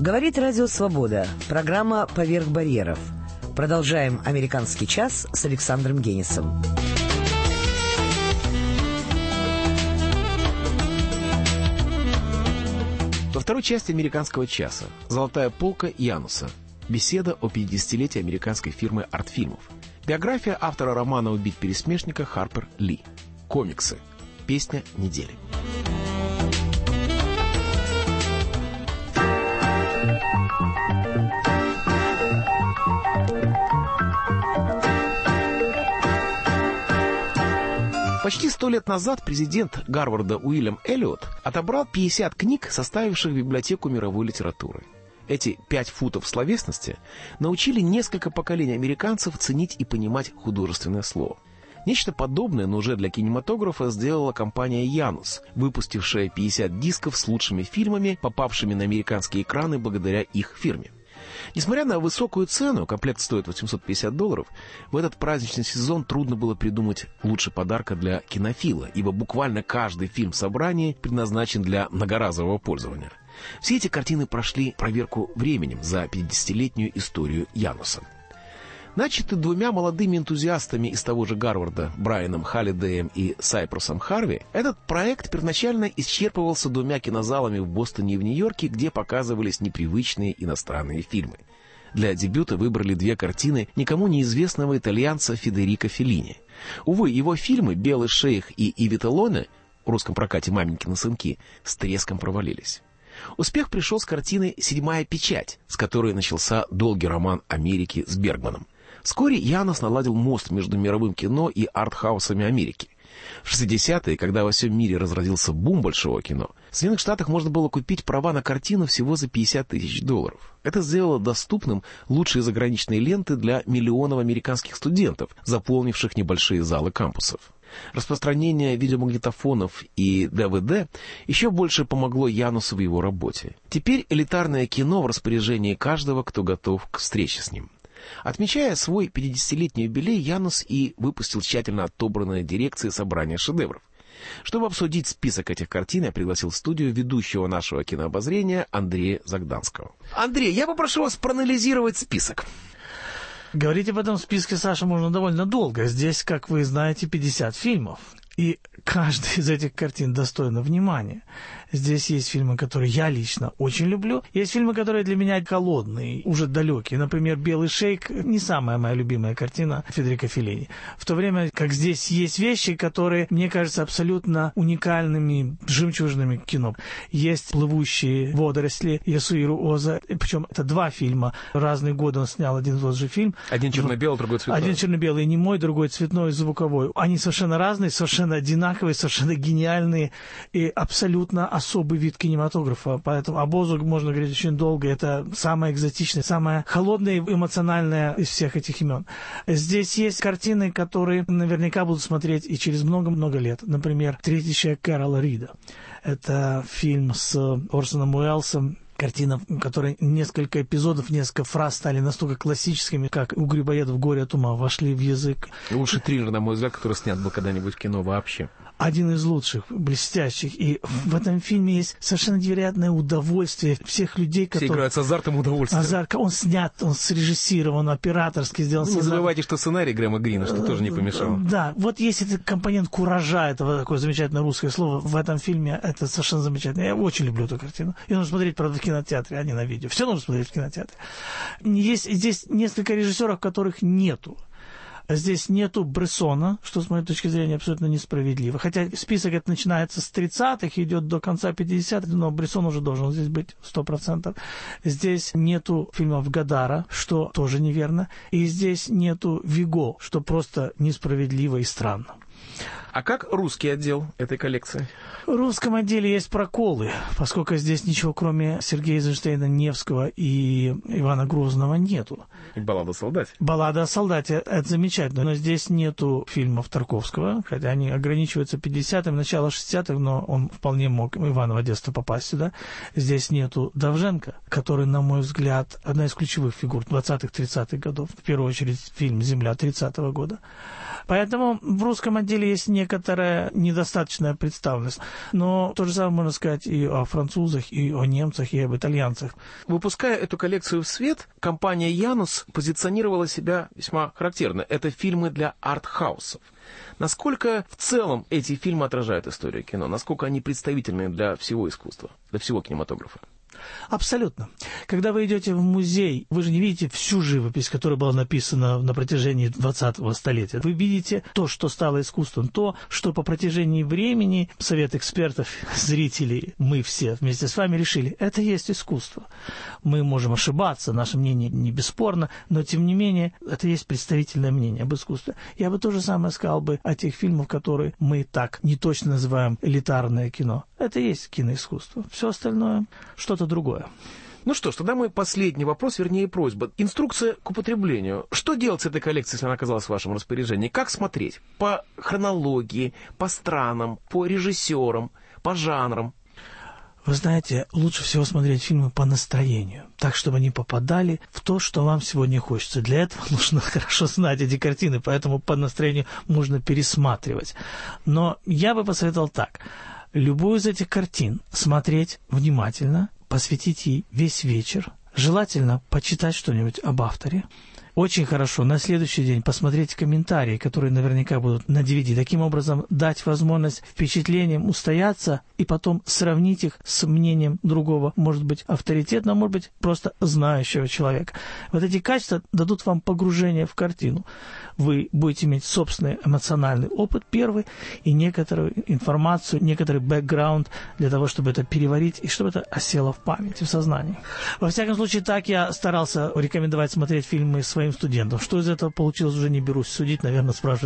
Говорит Радио Свобода. Программа «Поверх барьеров». Продолжаем «Американский час» с Александром Генисом. Во второй части «Американского часа» «Золотая полка» Януса. Беседа о 50-летии американской фирмы артфильмов. Биография автора романа «Убить пересмешника» Харпер Ли. Комиксы. Песня недели. Почти 100 лет назад президент Гарварда Уильям Эллиот отобрал 50 книг, составивших библиотеку мировой литературы. Эти 5 футов словесности научили несколько поколений американцев ценить и понимать художественное слово. Нечто подобное, но уже для кинематографа, сделала компания «Янус», выпустившая 50 дисков с лучшими фильмами, попавшими на американские экраны благодаря их фирме. Несмотря на высокую цену, комплект стоит $850, в этот праздничный сезон трудно было придумать лучше подарка для кинофила, ибо буквально каждый фильм в собрании предназначен для многоразового пользования. Все эти картины прошли проверку временем за 50-летнюю историю Януса. Начатый двумя молодыми энтузиастами из того же Гарварда, Брайаном Халлидеем и Сайпросом Харви, этот проект первоначально исчерпывался 2 кинозалами в Бостоне и в Нью-Йорке, где показывались непривычные иностранные фильмы. Для дебюта выбрали 2 картины никому неизвестного итальянца Федерико Феллини. Увы, его фильмы «Белый шейх» и «И Виталоне» в русском прокате «Маменькины сынки» с треском провалились. Успех пришел с картины «Седьмая печать», с которой начался долгий роман Америки с Бергманом. Вскоре Янус наладил мост между мировым кино и артхаусами Америки. В 60-е, когда во всем мире разразился бум большого кино, в Соединенных Штатах можно было купить права на картину всего за $50 тысяч. Это сделало доступным лучшие заграничные ленты для миллионов американских студентов, заполнивших небольшие залы кампусов. Распространение видеомагнитофонов и ДВД еще больше помогло Янусу в его работе. Теперь элитарное кино в распоряжении каждого, кто готов к встрече с ним. Отмечая свой 50-летний юбилей, Янус и выпустил тщательно отобранное дирекцией собрание шедевров. Чтобы обсудить список этих картин, я пригласил в студию ведущего нашего кинообозрения Андрея Загданского. Андрей, я попрошу вас проанализировать список. Говорить об этом списке, Саша, можно довольно долго. Здесь, как вы знаете, 50 фильмов. И каждая из этих картин достойна внимания. Здесь есть фильмы, которые я лично очень люблю. Есть фильмы, которые для меня холодные, уже далекие. Например, «Белый шейх» не самая моя любимая картина Федерико Феллини. В то время как здесь есть вещи, которые, мне кажутся, абсолютно уникальными, жемчужными кино. Есть «Плывущие водоросли» Ясуиру Оза. Причем это 2 фильма. Разные годы он снял один и тот же фильм. Один черно-белый, другой цветной. Один черно-белый немой, другой цветной, звуковой. Они совершенно разные, совершенно одинаковые, совершенно гениальные и абсолютно особый вид кинематографа. Поэтому об Озу можно говорить очень долго. Это самое экзотичное, самое холодное и эмоциональное из всех этих имен. Здесь есть картины, которые наверняка будут смотреть и через много-много лет. Например, «Третий человек» Кэрола Рида. Это фильм с Орсоном Уэллсом. Картина, в которой несколько эпизодов, несколько фраз стали настолько классическими, как «У грибоедов горе от ума», вошли в язык. Лучший триллер, на мой взгляд, который снят был когда-нибудь в кино вообще. Один из лучших, блестящих. И в этом фильме есть совершенно невероятное удовольствие всех людей, которые... Все играют с азартом и удовольствием. Азарт, он снят, он срежиссирован, операторски сделан. Не забывайте, что сценарий Грэма Грина, что тоже не помешало. Да, вот есть этот компонент куража, это такое замечательное русское слово. В этом фильме это совершенно замечательно. Я очень люблю эту картину. Ее нужно смотреть, правда, в кинотеатре, а не на видео. Все нужно смотреть в кинотеатре. Есть здесь несколько режиссеров, которых нету. Здесь нету Брессона, что, с моей точки зрения, абсолютно несправедливо. Хотя список этот начинается с 30-х, идет до конца 50-х, но Брессон уже должен здесь быть 100%. Здесь нету фильмов Годара, что тоже неверно. И здесь нету Виго, что просто несправедливо и странно. А как русский отдел этой коллекции? В русском отделе есть проколы, поскольку здесь ничего, кроме Сергея Эйзенштейна, Невского и Ивана Грозного, нету. И «Баллада о солдате». «Баллада о солдате» — это замечательно, но здесь нету фильмов Тарковского, хотя они ограничиваются 50-м, начало 60-х, но он вполне мог в Иваново детство попасть сюда. Здесь нету Довженко, который, на мой взгляд, одна из ключевых фигур 20-х, 30-х годов. В первую очередь фильм «Земля» 30-го года. Поэтому в русском отделе есть некоторая недостаточная представленность. Но то же самое можно сказать и о французах, и о немцах, и об итальянцах. Выпуская эту коллекцию в свет, компания «Янус» позиционировала себя весьма характерно. Это фильмы для арт-хаусов. Насколько в целом эти фильмы отражают историю кино? Насколько они представительны для всего искусства, для всего кинематографа? Абсолютно. Когда вы идете в музей, вы же не видите всю живопись, которая была написана на протяжении 20-го столетия. Вы видите то, что стало искусством, то, что по протяжении времени совет экспертов, зрителей, мы все вместе с вами решили, это и есть искусство. Мы можем ошибаться, наше мнение не бесспорно, но тем не менее, это и есть представительное мнение об искусстве. Я бы то же самое сказал бы о тех фильмах, которые мы так неточно называем элитарное кино. Это и есть киноискусство. Все остальное что-то другое. Ну что ж, тогда мой последний вопрос, вернее просьба. Инструкция к употреблению. Что делать с этой коллекцией, если она оказалась в вашем распоряжении? Как смотреть? По хронологии, по странам, по режиссерам, по жанрам? Вы знаете, лучше всего смотреть фильмы по настроению, так, чтобы они попадали в то, что вам сегодня хочется. Для этого нужно хорошо знать эти картины, поэтому по настроению можно пересматривать. Но я бы посоветовал так. Любую из этих картин смотреть внимательно, посвятить ей весь вечер, желательно почитать что-нибудь об авторе. Очень хорошо на следующий день посмотреть комментарии, которые наверняка будут на DVD. Таким образом, дать возможность впечатлениям устояться и потом сравнить их с мнением другого, может быть, авторитетного, может быть, просто знающего человека. Вот эти качества дадут вам погружение в картину. Вы будете иметь собственный эмоциональный опыт первый и некоторую информацию, некоторый бэкграунд для того, чтобы это переварить и чтобы это осело в памяти, в сознании. Во всяком случае, так я старался рекомендовать смотреть фильмы своим студентам. Что из этого получилось, уже не берусь судить. Наверное, спрашивать